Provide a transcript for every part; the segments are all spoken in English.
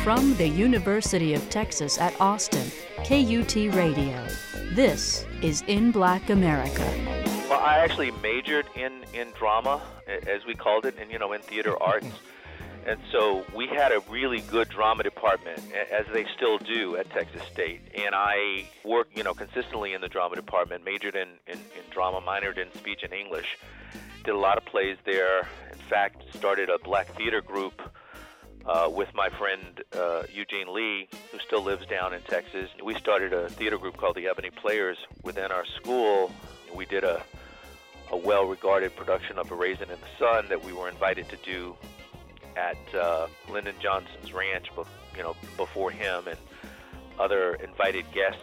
From the University of Texas at Austin, KUT Radio. This is In Black America. Well, I actually majored in drama, as we called it, and in theater arts. And so we had a really good drama department, as they still do at Texas State. And I worked, consistently in the drama department, majored in drama, minored in speech and English. Did a lot of plays there. In fact, started a black theater group with my friend Eugene Lee, who still lives down in Texas. We started a theater group called the Ebony Players within our school. We did a well-regarded production of A Raisin in the Sun that we were invited to do at Lyndon Johnson's ranch, before him and other invited guests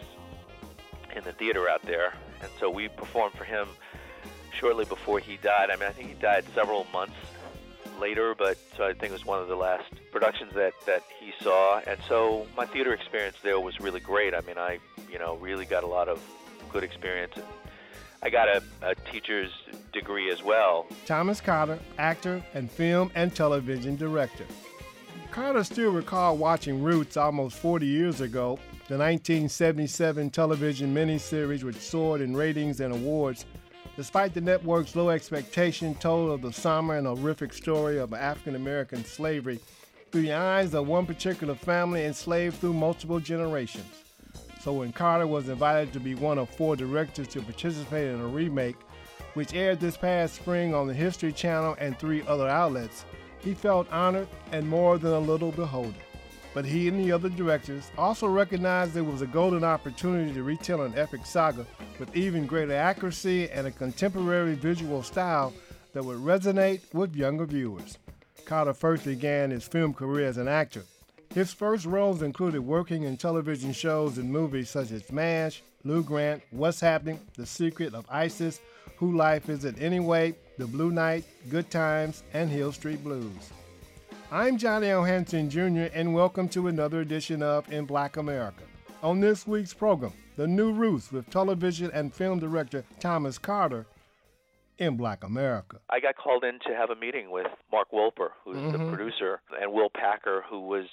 in the theater out there. And so we performed for him shortly before he died. I think he died several months later, but so I think it was one of the last productions that he saw. And so my theater experience there was really great. I really got a lot of good experience. And I got a teacher's degree as well. Thomas Carter, actor and film and television director. Carter still recalled watching Roots almost 40 years ago, the 1977 television miniseries which soared in ratings and awards. Despite the network's low expectation, told of the somber and horrific story of African-American slavery through the eyes of one particular family enslaved through multiple generations. So when Carter was invited to be one of 4 directors to participate in a remake, which aired this past spring on the History Channel and 3 other outlets, he felt honored and more than a little beholden. But he and the other directors also recognized there was a golden opportunity to retell an epic saga with even greater accuracy and a contemporary visual style that would resonate with younger viewers. Carter first began his film career as an actor. His first roles included working in television shows and movies such as MASH, Lou Grant, What's Happening, The Secret of Isis, Who Life Is It Anyway, The Blue Knight, Good Times, and Hill Street Blues. I'm Johnny L. Hanson Jr., and welcome to another edition of In Black America. On this week's program, The New Roots with television and film director Thomas Carter, In Black America. I got called in to have a meeting with Mark Wolper, who's the producer, and Will Packer, who was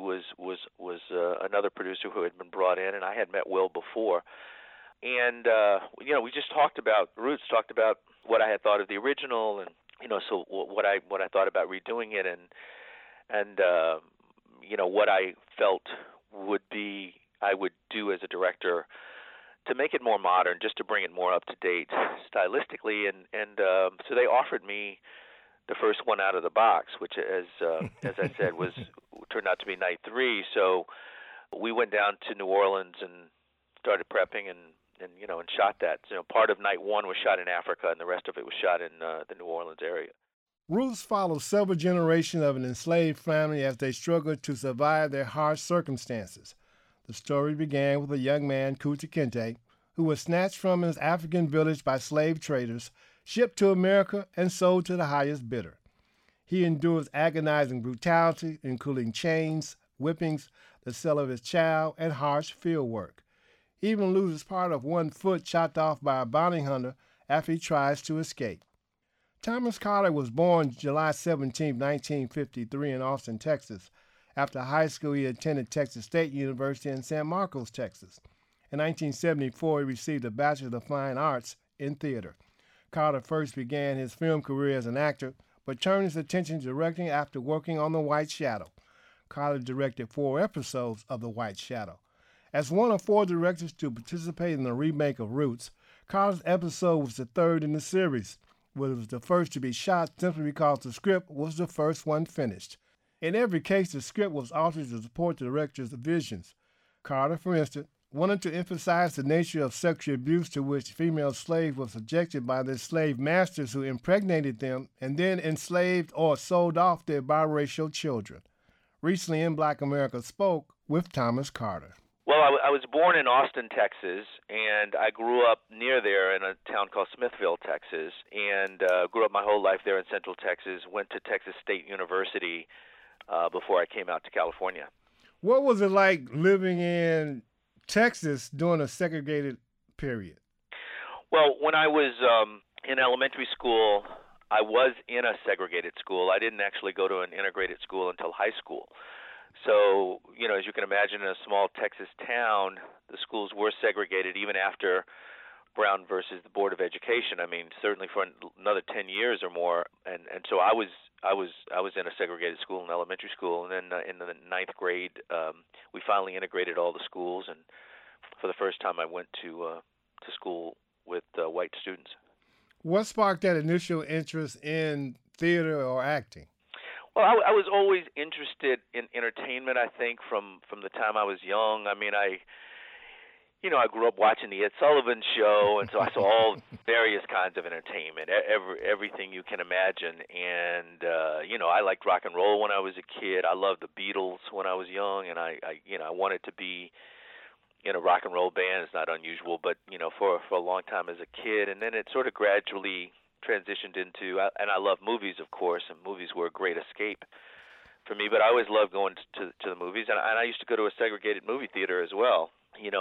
another producer who had been brought in, and I had met Will before. And, we just talked about Roots, talked about what I had thought of the original, and, so what I thought about redoing it, and what I felt I would do as a director to make it more modern, just to bring it more up to date stylistically. And so they offered me the first one out of the box, which, as I said, turned out to be night 3. So we went down to New Orleans and started prepping and shot that. Part of night 1 was shot in Africa, and the rest of it was shot in the New Orleans area. Roots follows several generations of an enslaved family as they struggled to survive their harsh circumstances. The story began with a young man, Kunta Kinte, who was snatched from his African village by slave traders, shipped to America, and sold to the highest bidder. He endures agonizing brutality, including chains, whippings, the sale of his child, and harsh field work. He even loses part of one foot chopped off by a bounty hunter after he tries to escape. Thomas Carter was born July 17, 1953 in Austin, Texas. After high school, he attended Texas State University in San Marcos, Texas. In 1974, he received a Bachelor of Fine Arts in theater. Carter first began his film career as an actor, but turned his attention to directing after working on The White Shadow. Carter directed 4 episodes of The White Shadow. As one of 4 directors to participate in the remake of Roots, Carter's episode was the 3rd in the series, but it was the first to be shot simply because the script was the first one finished. In every case, the script was altered to support the director's visions. Carter, for instance, wanted to emphasize the nature of sexual abuse to which female slaves were subjected by their slave masters who impregnated them and then enslaved or sold off their biracial children. Recently, In Black America spoke with Thomas Carter. Well, I was born in Austin, Texas, and I grew up near there in a town called Smithville, Texas, and grew up my whole life there in Central Texas, went to Texas State University before I came out to California. What was it like living in Texas during a segregated period? Well, when I was in elementary school, I was in a segregated school. I didn't actually go to an integrated school until high school. So, as you can imagine, in a small Texas town, the schools were segregated even after Brown versus the Board of Education. I mean, certainly for another 10 years or more. And so I was in a segregated school in elementary school, and then in the ninth grade, we finally integrated all the schools, and for the first time, I went to school with white students. What sparked that initial interest in theater or acting? Well, I was always interested in entertainment. I think from the time I was young. I mean, I grew up watching the Ed Sullivan Show, and so I saw all various kinds of entertainment, everything you can imagine. And I liked rock and roll when I was a kid. I loved the Beatles when I was young, and I wanted to be in a rock and roll band. It's not unusual, but for a long time as a kid, and then it sort of gradually transitioned into, and I love movies, of course, and movies were a great escape for me. But I always loved going to the movies, and I used to go to a segregated movie theater as well.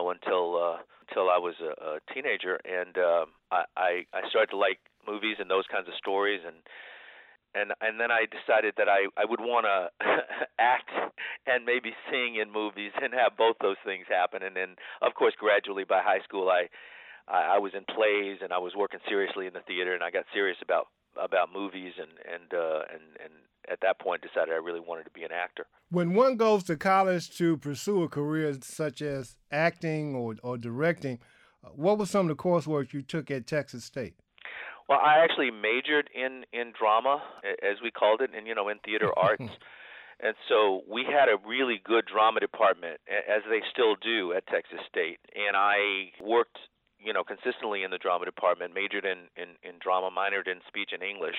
Until I was a teenager, and I started to like movies and those kinds of stories, and then I decided that I would want to act and maybe sing in movies and have both those things happen. And then, of course, gradually by high school, I was in plays, and I was working seriously in the theater, and I got serious about movies, and at that point decided I really wanted to be an actor. When one goes to college to pursue a career such as acting or directing, what was some of the coursework you took at Texas State? Well, I actually majored in drama, as we called it, and in theater arts. And so we had a really good drama department, as they still do at Texas State. And I worked, consistently in the drama department, majored in drama, minored in speech and English,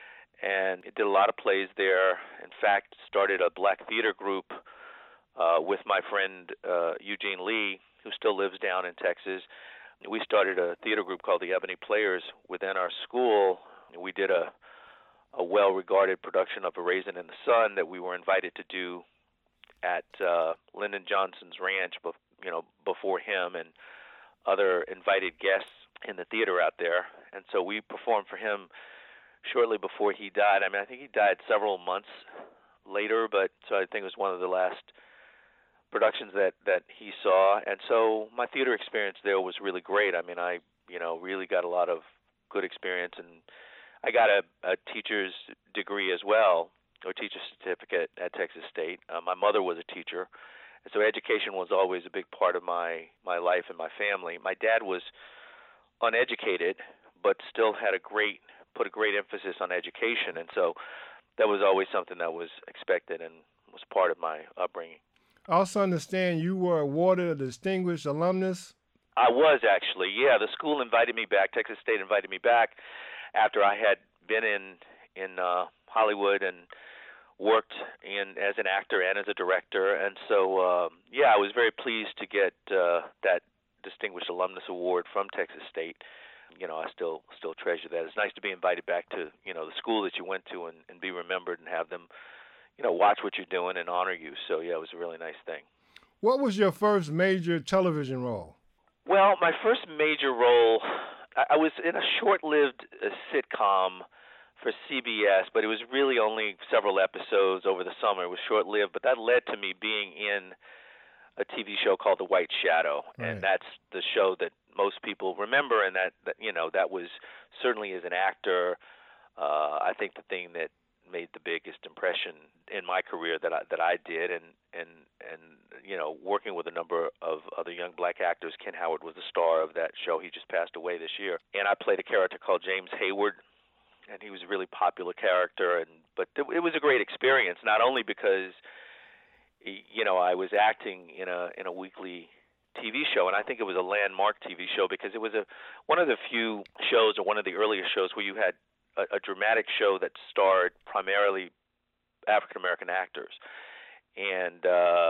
and did a lot of plays there. In fact, started a black theater group with my friend Eugene Lee, who still lives down in Texas. We started a theater group called the Ebony Players within our school. We did a well-regarded production of A Raisin in the Sun that we were invited to do at Lyndon Johnson's ranch, before him and other invited guests in the theater out there. And so we performed for him shortly before he died. I mean, I think he died several months later, but so I think it was one of the last productions that he saw. And so my theater experience there was really great. I mean, I really got a lot of good experience, and I got a teacher's degree as well, or teacher's certificate at Texas State. My mother was a teacher, and so education was always a big part of my life and my family. My dad was uneducated, but still put a great emphasis on education, and so that was always something that was expected and was part of my upbringing. I also understand you were awarded a distinguished alumnus. I was actually, yeah. The school invited me back. Texas State invited me back after I had been in Hollywood and worked as an actor and as a director. And so, I was very pleased to get that distinguished alumnus award from Texas State. I still treasure that. It's nice to be invited back to the school that you went to and be remembered and have them watch what you're doing and honor you. So, yeah, it was a really nice thing. What was your first major television role? Well, my first major role, I was in a short-lived sitcom for CBS, but it was really only several episodes over the summer. It was short-lived, but that led to me being in a TV show called The White Shadow, right. And that's the show that most people remember, and that was certainly as an actor, I think the thing that made the biggest impression in my career that I did, and working with a number of other young black actors. Ken Howard was the star of that show. He just passed away this year, and I played a character called James Hayward, and he was a really popular character. But it was a great experience, not only because I was acting in a weekly TV show, and I think it was a landmark TV show because it was one of the few shows, or one of the earlier shows, where you had a dramatic show that starred primarily African American actors, and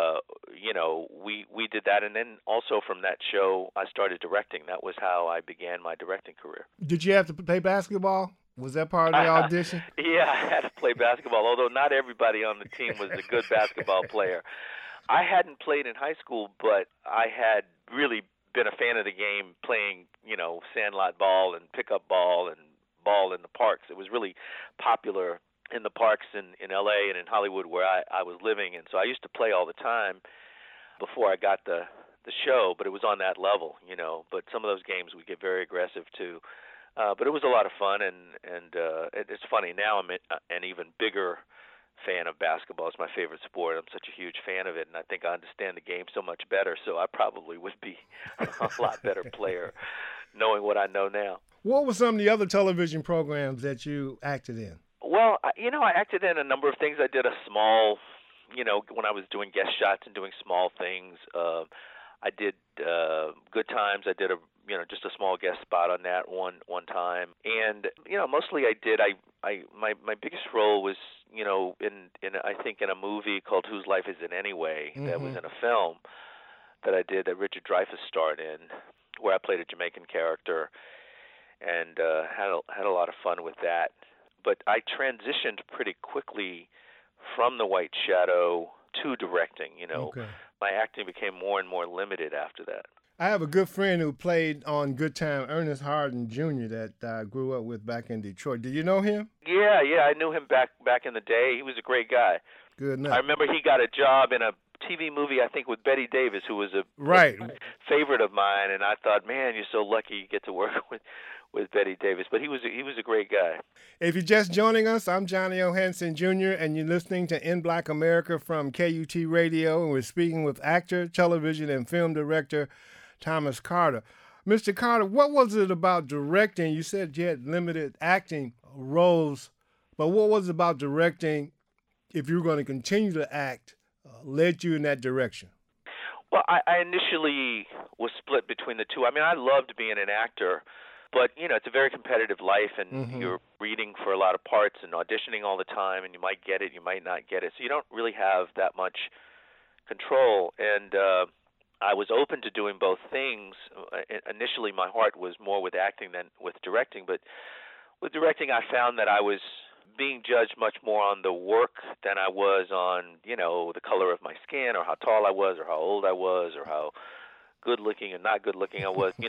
we did that, and then also from that show I started directing. That was how I began my directing career. Did you have to play basketball? Was that part of the audition? Yeah, I had to play basketball, although not everybody on the team was a good basketball player. I hadn't played in high school, but I had really been a fan of the game, playing sandlot ball and pickup ball and ball in the parks. It was really popular in the parks in L.A. and in Hollywood where I was living, and so I used to play all the time before I got the show, but it was on that level, But some of those games would get very aggressive too. But it was a lot of fun, and it's funny now. I'm an even bigger fan of basketball. It's my favorite sport. I'm such a huge fan of it, and I think I understand the game so much better. So I probably would be a lot better player knowing what I know now. What were some of the other television programs that you acted in? Well, I acted in a number of things. I did a small, when I was doing guest shots and doing small things. I did Good Times. I did just a small guest spot on that one time. And mostly my biggest role was in I think in a movie called Whose Life Is It Anyway? That was in a film that I did that Richard Dreyfuss starred in, where I played a Jamaican character, and had a lot of fun with that. But I transitioned pretty quickly from The White Shadow to directing. My acting became more and more limited after that. I have a good friend who played on Good Time, Ernest Harden Jr., that I grew up with back in Detroit. Did you know him? Yeah, I knew him back in the day. He was a great guy. Good enough. I remember he got a job in a TV movie, I think, with Bette Davis, who was a favorite of mine, and I thought, man, you're so lucky you get to work with Bette Davis. But he was a great guy. If you're just joining us, I'm Johnny O. Hanson Jr., and you're listening to In Black America from KUT Radio, and we're speaking with actor, television, and film director Thomas Carter. Mr. Carter, what was it about directing? You said you had limited acting roles, but what was it about directing, if you were going to continue to act, led you in that direction? Well, I initially was split between the two. I mean, I loved being an actor, but, it's a very competitive life, and you're reading for a lot of parts and auditioning all the time, and you might get it, you might not get it. So you don't really have that much control. And I was open to doing both things. Initially, my heart was more with acting than with directing, but with directing, I found that I was being judged much more on the work than I was on, the color of my skin, or how tall I was, or how old I was, or how good-looking and not good-looking I was.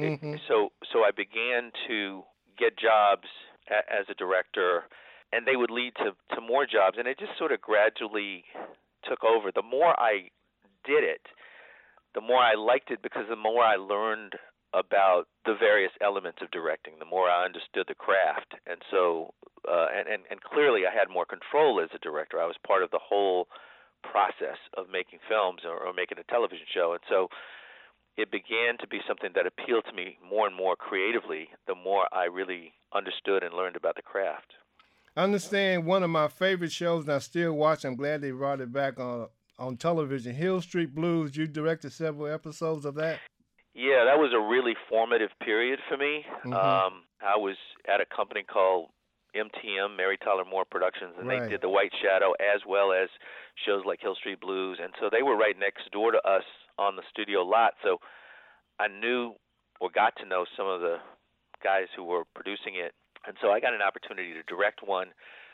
So I began to get jobs as a director, and they would lead to more jobs, and it just sort of gradually took over. The more I did it, the more I liked it, because the more I learned about the various elements of directing, the more I understood the craft. And so, and clearly I had more control as a director. I was part of the whole process of making films or making a television show. And so it began to be something that appealed to me more and more creatively, the more I really understood and learned about the craft. I understand one of my favorite shows, and I still watch, I'm glad they brought it back on television, Hill Street Blues. You directed several episodes of that? Yeah, that was a really formative period for me. I was at a company called MTM, Mary Tyler Moore Productions, and they did The White Shadow as well as shows like Hill Street Blues. And so they were right next door to us on the studio lot. So I knew or got to know some of the guys who were producing it. And so I got an opportunity to direct one.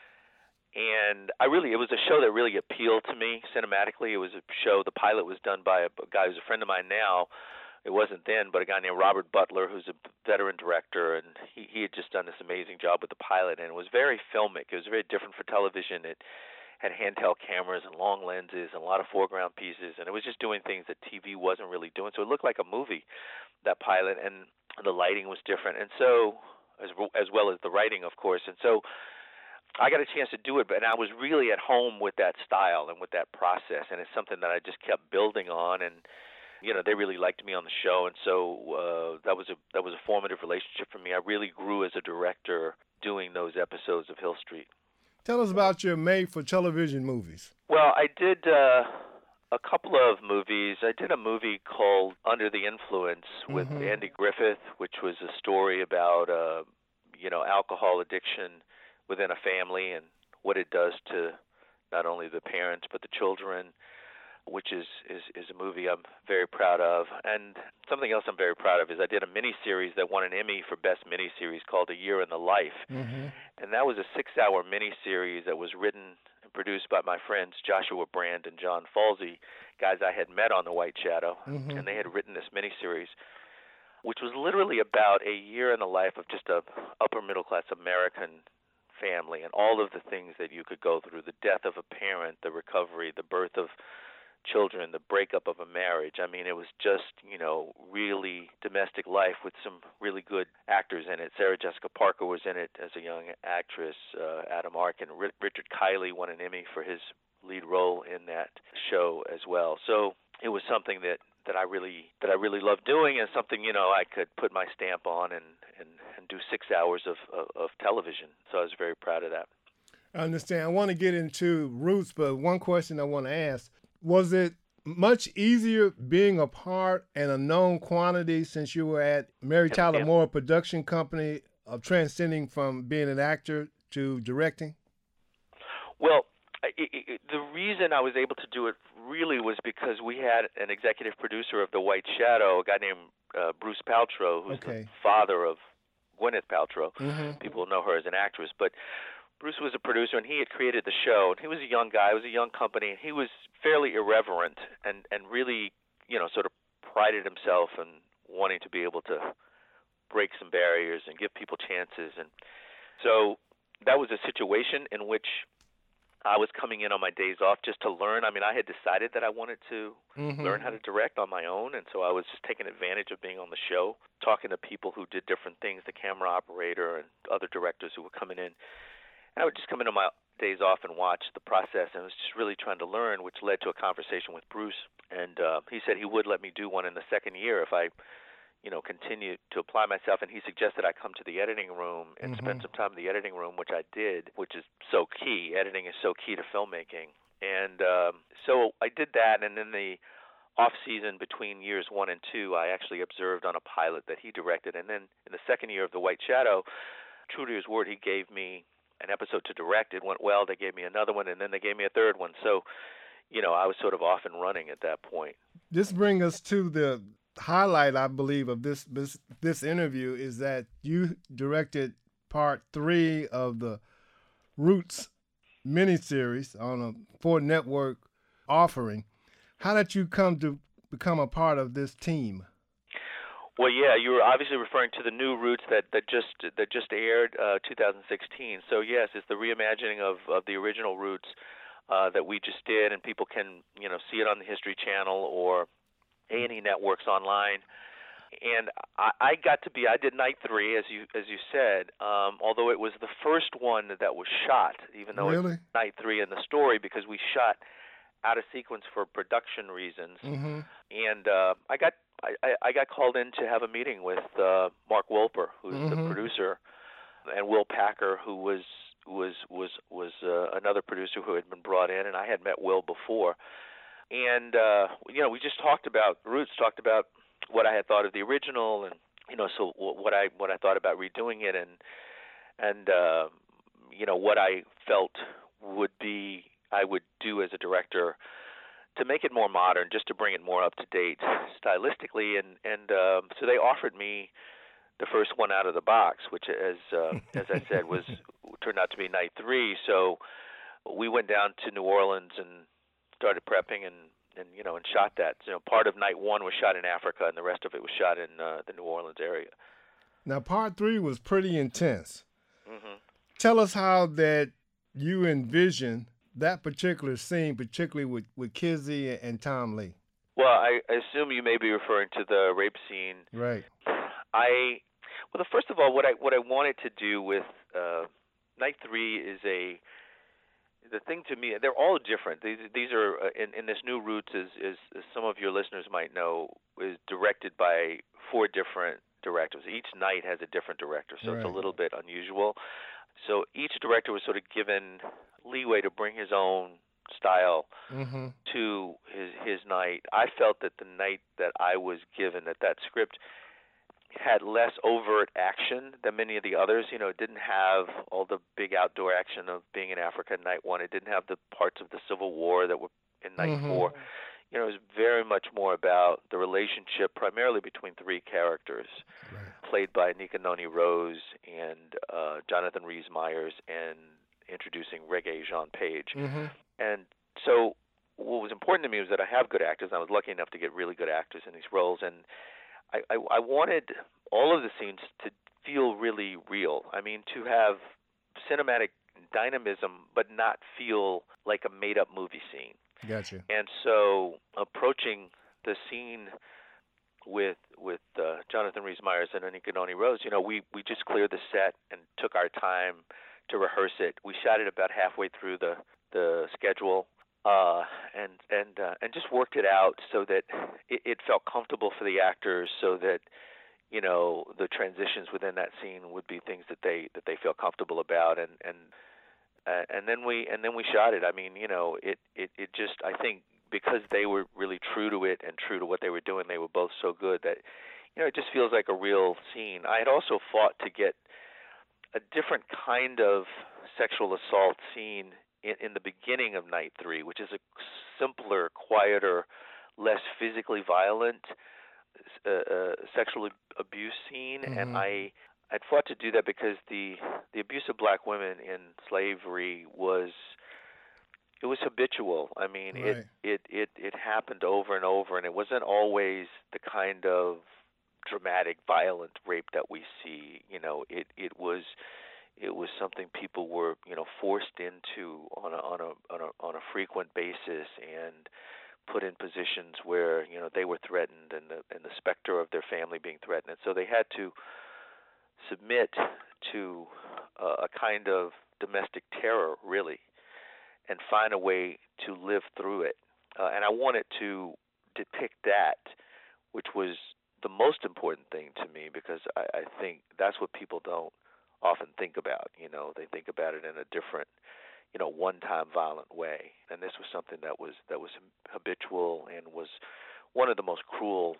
And it was a show that really appealed to me cinematically. It was a show, the pilot was done by a guy who's a friend of mine now. It wasn't then, but a guy named Robert Butler, who's a veteran director, and he had just done this amazing job with the pilot, and it was very filmic. It was very different for television. It had handheld cameras and long lenses and a lot of foreground pieces, and it was just doing things that TV wasn't really doing. So it looked like a movie, that pilot, and the lighting was different, and so as well as the writing, of course. And so I got a chance to do it, and I was really at home with that style and with that process, and it's something that I just kept building on, and they really liked me on the show, and so that was a formative relationship for me. I really grew as a director doing those episodes of Hill Street. Tell us about your made-for-television movies. Well, I did a couple of movies. I did a movie called Under the Influence with Andy Griffith, which was a story about alcohol addiction within a family and what it does to not only the parents but the children, which is a movie I'm very proud of. And something else I'm very proud of is I did a miniseries that won an Emmy for Best Miniseries called A Year in the Life. And that was a 6-hour miniseries that was written and produced by my friends Joshua Brand and John Falsey, guys I had met on The White Shadow, and they had written this miniseries, which was literally about a year in the life of just a upper-middle-class American family and all of the things that you could go through, the death of a parent, the recovery, the birth of children, the breakup of a marriage. I mean, it was just, really domestic life with some really good actors in it. Sarah Jessica Parker was in it as a young actress. Adam Arkin, Richard Kiley won an Emmy for his lead role in that show as well. So it was something that I really loved doing, and something I could put my stamp on and do 6 hours of television. So I was very proud of that. I understand. I want to get into Roots, but one question I want to ask: was it much easier being a part and a known quantity since you were at Mary Tyler Moore production company of transcending from being an actor to directing? Well, the reason I was able to do it really was because we had an executive producer of The White Shadow, a guy named Bruce Paltrow, who's the father of Gwyneth Paltrow. Mm-hmm. People know her as an actress, but Bruce was a producer, and he had created the show. And he was a young guy. It was a young company, and he was fairly irreverent and really, sort of prided himself in wanting to be able to break some barriers and give people chances. And so that was a situation in which I was coming in on my days off just to learn. I mean, I had decided that I wanted to learn how to direct on my own, and so I was just taking advantage of being on the show, talking to people who did different things, the camera operator and other directors who were coming in. And I would just come in on my days off and watch the process, and I was just really trying to learn, which led to a conversation with Bruce. And he said he would let me do one in the second year if I continue to apply myself, and he suggested I come to the editing room and spend some time in the editing room, which I did, which is so key. Editing is so key to filmmaking. And so I did that, and in the off-season between years 1 and 2, I actually observed on a pilot that he directed. And then in the second year of The White Shadow, true to his word, he gave me an episode to direct. It went well. They gave me another one, and then they gave me a third one. So, I was sort of off and running at that point. This brings us to the highlight, I believe, of this interview is that you directed part 3 of the Roots miniseries on a Ford Network offering. How did you come to become a part of this team? Well, yeah, you were obviously referring to the new Roots that just aired 2016. So yes, it's the reimagining of the original Roots that we just did, and people can see it on the History Channel or A&E Networks online. And I did night 3, as you said, although it was the first one that was shot, even though Really? It's night 3 in the story, because we shot out of sequence for production reasons. Mm-hmm. And I got called in to have a meeting with Mark Wolper, who's the producer, and Will Packer, who was another producer who had been brought in, and I had met Will before. And we just talked about Roots, talked about what I had thought of the original, and so what I thought about redoing it, and what I felt I would do as a director to make it more modern, just to bring it more up to date stylistically, and so they offered me the first one out of the box, which, as I said, turned out to be night 3. So we went down to New Orleans and started prepping and shot that. Part of night 1 was shot in Africa, and the rest of it was shot in the New Orleans area. Now, part 3 was pretty intense. Mm-hmm. Tell us how that you envision that particular scene, particularly with Kizzy and Tom Lee. Well, I assume you may be referring to the rape scene. Right. First of all, what I wanted to do with night 3 is the thing to me. They're all different. These are in this new Roots, as some of your listeners might know, is directed by 4 different directors. Each night has a different director, so It's a little bit unusual. So each director was sort of given leeway to bring his own style to his night. I felt that the night that I was given, that script had less overt action than many of the others. It didn't have all the big outdoor action of being in Africa in night 1. It didn't have the parts of the Civil War that were in night 4. It was very much more about the relationship primarily between 3 characters, played by Nika Noni Rose and Jonathan Rhys-Meyers, and introducing Reggae Jean Page. And so what was important to me was that I have good actors. I was lucky enough to get really good actors in these roles, and I wanted all of the scenes to feel really real. I mean, to have cinematic dynamism, but not feel like a made-up movie scene. Gotcha. And so approaching the scene with Jonathan Rhys Meyers and Anika Noni Rose, we just cleared the set and took our time to rehearse it. We shot it about halfway through the schedule, and just worked it out so that it felt comfortable for the actors, so that the transitions within that scene would be things that they feel comfortable about, and then we shot it. I mean, it just, I think, because they were really true to it and true to what they were doing, they were both so good that it just feels like a real scene. I had also fought to get a different kind of sexual assault scene in the beginning of Night 3, which is a simpler, quieter, less physically violent sexual abuse scene. Mm-hmm. And I'd fought to do that because the abuse of black women in slavery was habitual. I mean, right. It happened over and over, and it wasn't always the kind of dramatic, violent rape that we see. It was something people were forced into on a frequent basis and put in positions where they were threatened, and the specter of their family being threatened, and so they had to submit to a kind of domestic terror, really, and find a way to live through it. And I wanted to depict that, which was the most important thing to me, because I think that's what people don't often think about. They think about it in a different, one-time violent way. And this was something that was habitual and was one of the most cruel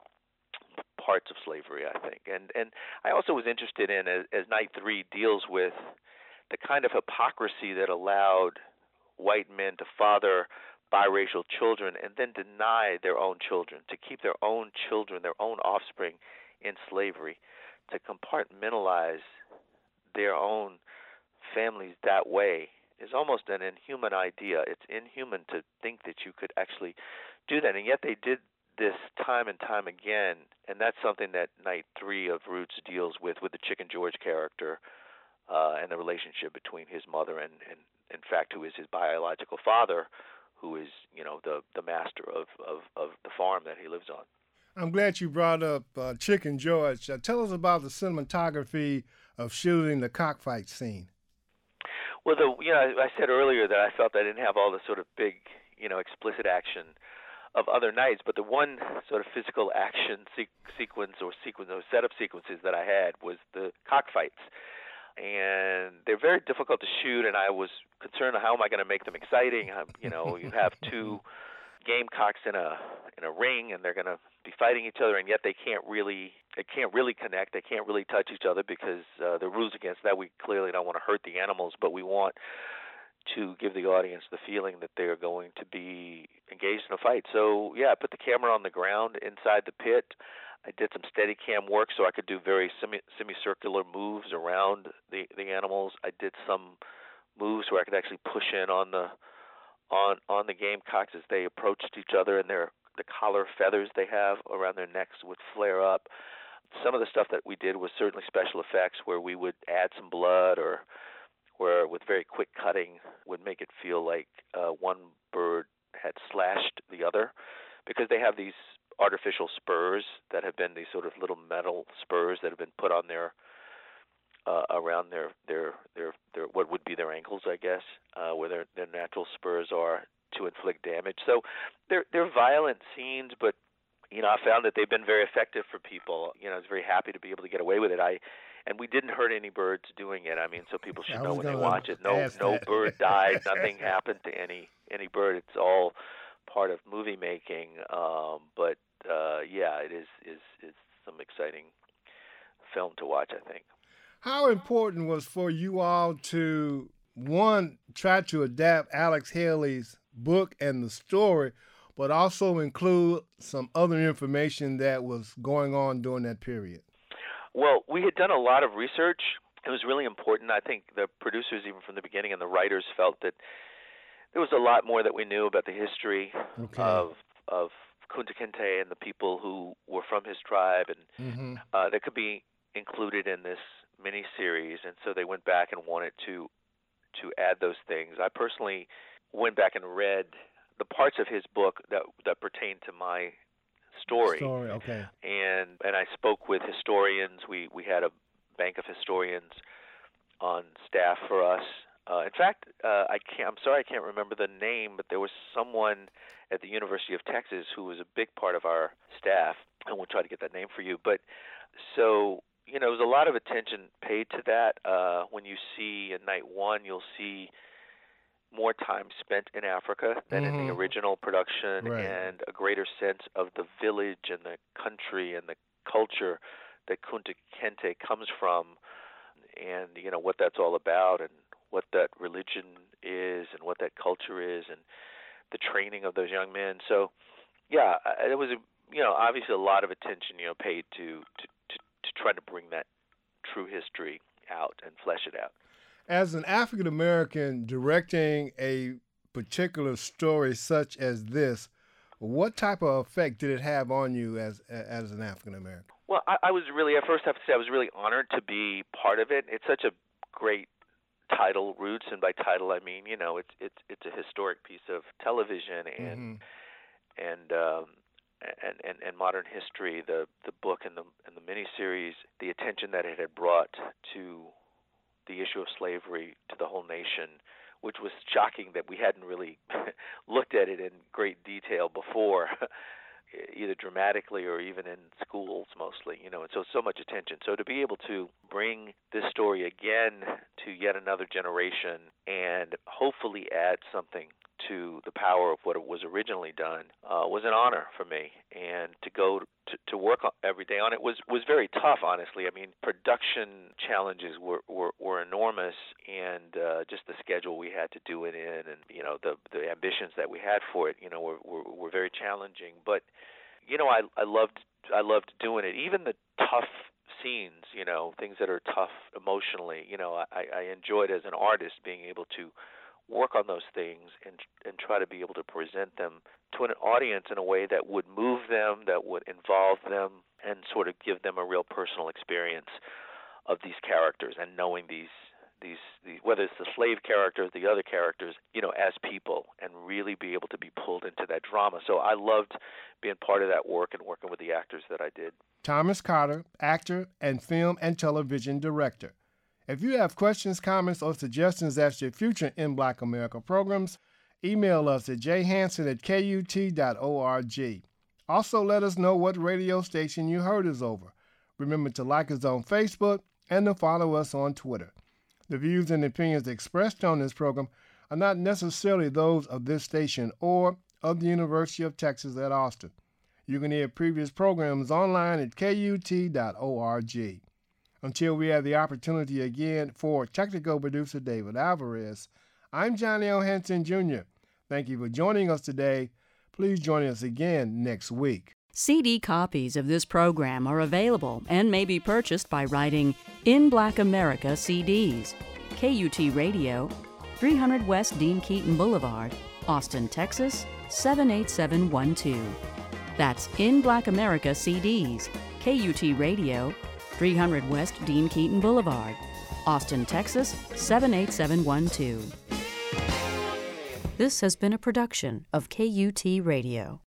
parts of slavery, I think. And I also was interested in, as Night 3 deals with the kind of hypocrisy that allowed white men to father biracial children and then deny their own children, to keep their own children, their own offspring in slavery, to compartmentalize their own families that way is almost an inhuman idea. It's inhuman to think that you could actually do that, and yet they did this time and time again, and that's something that Night 3 of Roots deals with the Chicken George character and the relationship between his mother and in fact, who is his biological father, who is, the master of the farm that he lives on. I'm glad you brought up Chicken George. Tell us about the cinematography of shooting the cockfight scene. Well, I said earlier that I felt I didn't have all the sort of big, explicit action of other nights, but the one sort of physical action sequence or set of sequences that I had was the cockfights. And they're very difficult to shoot, and I was concerned, how am I going to make them exciting? You have two gamecocks in a ring, and they're going to be fighting each other, and yet they can't really connect. They can't really touch each other because the rules against that. We clearly don't want to hurt the animals, but we want to give the audience the feeling that they're going to be engaged in a fight. So I put the camera on the ground inside the pit. I did some Steadicam work so I could do very semicircular moves around the animals. I did some moves where I could actually push in on the gamecocks as they approached each other, and the collar feathers they have around their necks would flare up. Some of the stuff that we did was certainly special effects, where we would add some blood, or where with very quick cutting would make it feel like one bird had slashed the other, because they have these artificial spurs that have been these sort of little metal spurs that have been put on their around their what would be their ankles, I guess, where their natural spurs are, to inflict damage. So they're violent scenes, but I found that they've been very effective for people. I was very happy to be able to get away with it. And we didn't hurt any birds doing it. I mean, so people should know when they watch it. No bird died. Nothing happened to any bird. It's all part of movie making. But it is some exciting film to watch, I think. How important was for you all to, one, try to adapt Alex Haley's book and the story, but also include some other information that was going on during that period? Well, we had done a lot of research. It was really important. I think the producers, even from the beginning, and the writers felt that there was a lot more that we knew about the history of Kunta Kinte and the people who were from his tribe, and that could be included in this miniseries, and so they went back and wanted to add those things. I personally went back and read the parts of his book that pertain to my story. Okay. And I spoke with historians. We had a bank of historians on staff for us. In fact, I'm sorry I can't remember the name, but there was someone at the University of Texas who was a big part of our staff, and we'll try to get that name for you. But so, there was a lot of attention paid to that. When you see in Night One, you'll see more time spent in Africa than in the original production, right, and a greater sense of the village and the country and the culture that Kunta Kinte comes from, and what that's all about, and what that religion is, and what that culture is, and the training of those young men. So, yeah, it was obviously a lot of attention paid to try to bring that true history out and flesh it out. As an African American directing a particular story such as this, what type of effect did it have on you as an African American? Well, I was really, at first I have to say, I was really honored to be part of it. It's such a great title, Roots, and by title I mean it's a historic piece of television and modern history. The book and the miniseries, the attention that it had brought to the issue of slavery to the whole nation, which was shocking that we hadn't really looked at it in great detail before, either dramatically or even in schools mostly, and so much attention. So to be able to bring this story again to yet another generation and hopefully add something to the power of what it was originally done was an honor for me. And to go to work every day on it was very tough, honestly. I mean, production challenges were enormous, and just the schedule we had to do it in, and the ambitions that we had for it, were very challenging. But I loved doing it. Even the tough scenes, things that are tough emotionally, I enjoyed as an artist being able to work on those things and try to be able to present them to an audience in a way that would move them, that would involve them, and sort of give them a real personal experience of these characters and knowing these whether it's the slave characters, the other characters, as people, and really be able to be pulled into that drama. So I loved being part of that work and working with the actors that I did. Thomas Carter, actor and film and television director. If you have questions, comments, or suggestions as to future In Black America programs, email us at jhansen@kut.org. Also, let us know what radio station you heard us over. Remember to like us on Facebook and to follow us on Twitter. The views and opinions expressed on this program are not necessarily those of this station or of the University of Texas at Austin. You can hear previous programs online at kut.org. Until we have the opportunity again, for technical producer David Alvarez, I'm Johnny L. Henson Jr. Thank you for joining us today. Please join us again next week. CD copies of this program are available and may be purchased by writing In Black America CDs, KUT Radio, 300 West Dean Keaton Boulevard, Austin, Texas, 78712. That's In Black America CDs, KUT Radio, 300 West Dean Keaton Boulevard, Austin, Texas, 78712. This has been a production of KUT Radio.